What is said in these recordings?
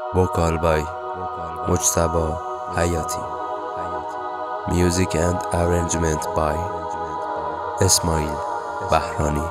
Vocal by Mujtaba Hayati. Music and arrangement by Ismail Bahrani.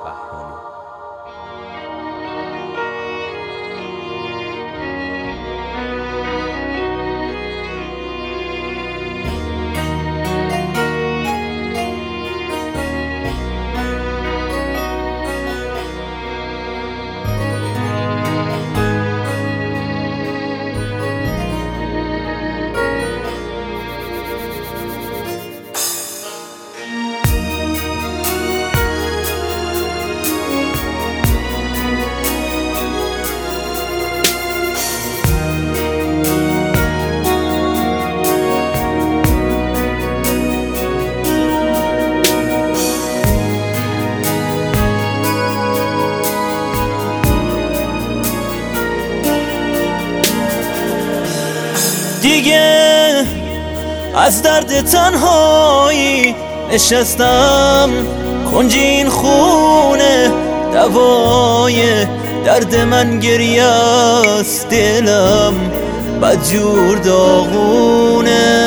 دیگه از درد تنهایی نشستم کنج این خونه، دوای درد من گریه است، دلم بدجور داغونه.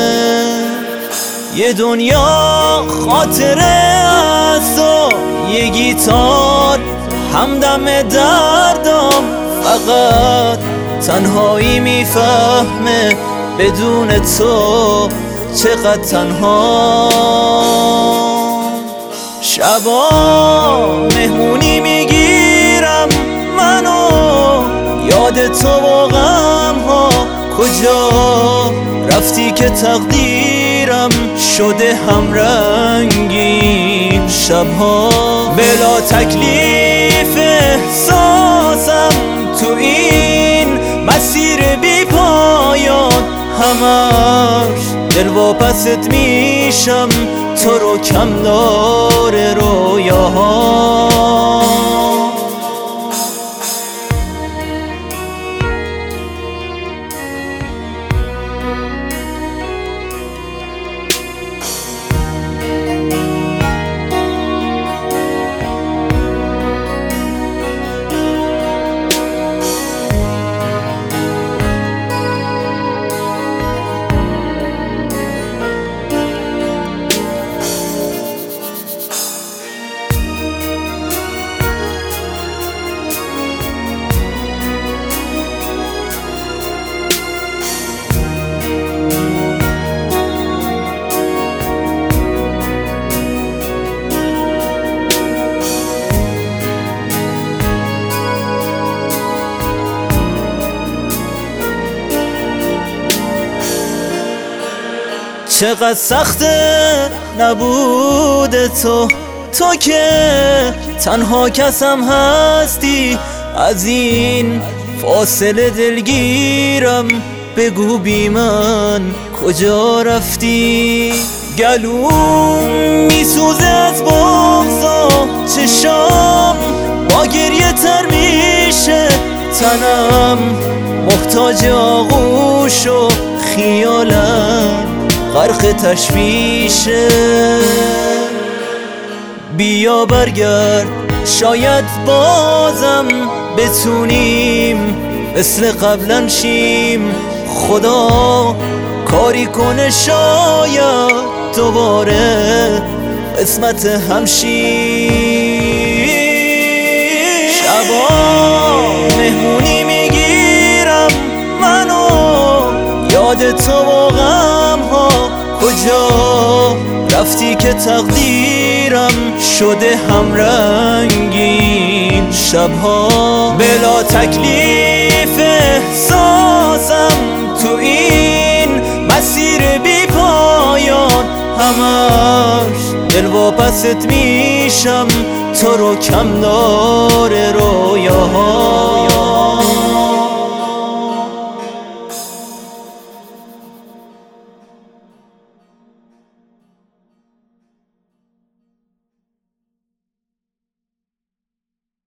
یه دنیا خاطره است و یه گیتار همدم دردم، فقط تنهایی میفهمه بدون تو چقدر تنها. شبا مهمونی میگیرم منو، یاد تو و غمها، کجا رفتی که تقدیرم شده همرنگی شبها. بلا تکلیف احساسم تو این مسیر بی پایان، همش دلواپست میشم، تو رو کم داره رویاها. چقدر سخته نبود تو که تنها کسم هستی، از این فاصله دلگیرم، بگو بی من کجا رفتی. گلوم میسوزه از بغضا، چشام با گریه تر میشه، تنم محتاج آغوش و خیالم غرق تشویشه. بیا برگرد شاید بازم بتونیم مثل قبلا شیم، خدا کاری کنه شاید دوباره قسمت همشیم. شبا مهمونی میگیرم منو، یاد تو و غمها، کجا رفتی که تقدیرم شده همرنگین شبها. بلا تکلیف احساسم تو این مسیر بی پایان، همش دلواپست میشم، تو رو کم داره رویاها.